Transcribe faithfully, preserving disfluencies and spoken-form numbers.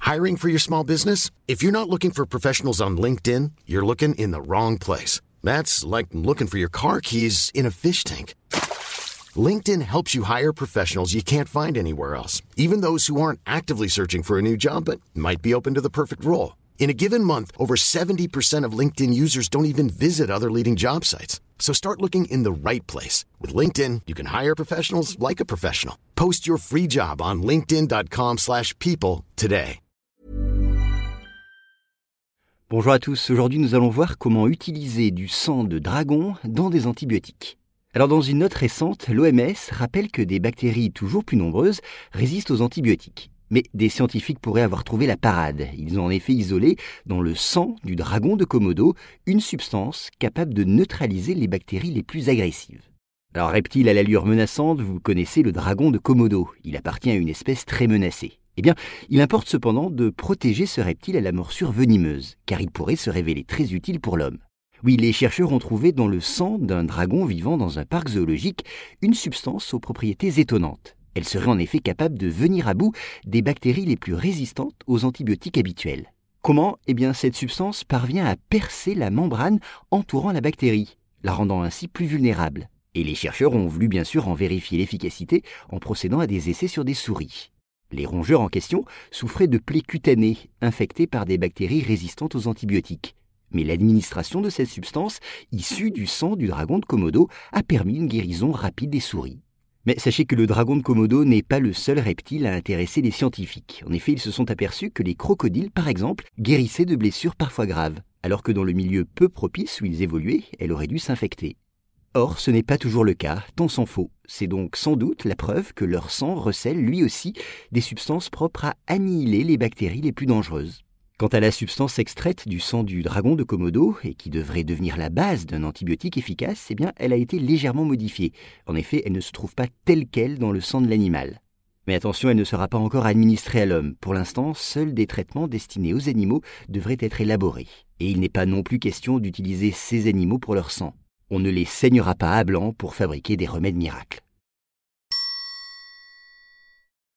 Hiring for your small business? If you're not looking for professionals on LinkedIn, you're looking in the wrong place. That's like looking for your car keys in a fish tank. LinkedIn helps you hire professionals you can't find anywhere else, even those who aren't actively searching for a new job but might be open to the perfect role. In a given month, over seventy percent of LinkedIn users don't even visit other leading job sites. So start looking in the right place. With LinkedIn, you can hire professionals like a professional. Post your free job on linkedin.com slash people today. Bonjour à tous, aujourd'hui nous allons voir comment utiliser du sang de dragon dans des antibiotiques. Alors dans une note récente, l'O M S rappelle que des bactéries toujours plus nombreuses résistent aux antibiotiques. Mais des scientifiques pourraient avoir trouvé la parade. Ils ont en effet isolé, dans le sang du dragon de Komodo, une substance capable de neutraliser les bactéries les plus agressives. Alors reptile à l'allure menaçante, vous connaissez le dragon de Komodo. Il appartient à une espèce très menacée. Eh bien, il importe cependant de protéger ce reptile à la morsure venimeuse, car il pourrait se révéler très utile pour l'homme. Oui, les chercheurs ont trouvé dans le sang d'un dragon vivant dans un parc zoologique une substance aux propriétés étonnantes. Elle serait en effet capable de venir à bout des bactéries les plus résistantes aux antibiotiques habituels. Comment ? Eh bien, cette substance parvient à percer la membrane entourant la bactérie, la rendant ainsi plus vulnérable. Et les chercheurs ont voulu bien sûr en vérifier l'efficacité en procédant à des essais sur des souris. Les rongeurs en question souffraient de plaies cutanées infectées par des bactéries résistantes aux antibiotiques. Mais l'administration de cette substance, issue du sang du dragon de Komodo, a permis une guérison rapide des souris. Mais sachez que le dragon de Komodo n'est pas le seul reptile à intéresser les scientifiques. En effet, ils se sont aperçus que les crocodiles, par exemple, guérissaient de blessures parfois graves, alors que dans le milieu peu propice où ils évoluaient, elles auraient dû s'infecter. Or, ce n'est pas toujours le cas, tant s'en faut. C'est donc sans doute la preuve que leur sang recèle lui aussi des substances propres à annihiler les bactéries les plus dangereuses. Quant à la substance extraite du sang du dragon de Komodo, et qui devrait devenir la base d'un antibiotique efficace, eh bien, elle a été légèrement modifiée. En effet, elle ne se trouve pas telle quelle dans le sang de l'animal. Mais attention, elle ne sera pas encore administrée à l'homme. Pour l'instant, seuls des traitements destinés aux animaux devraient être élaborés. Et il n'est pas non plus question d'utiliser ces animaux pour leur sang. On ne les saignera pas à blanc pour fabriquer des remèdes miracles.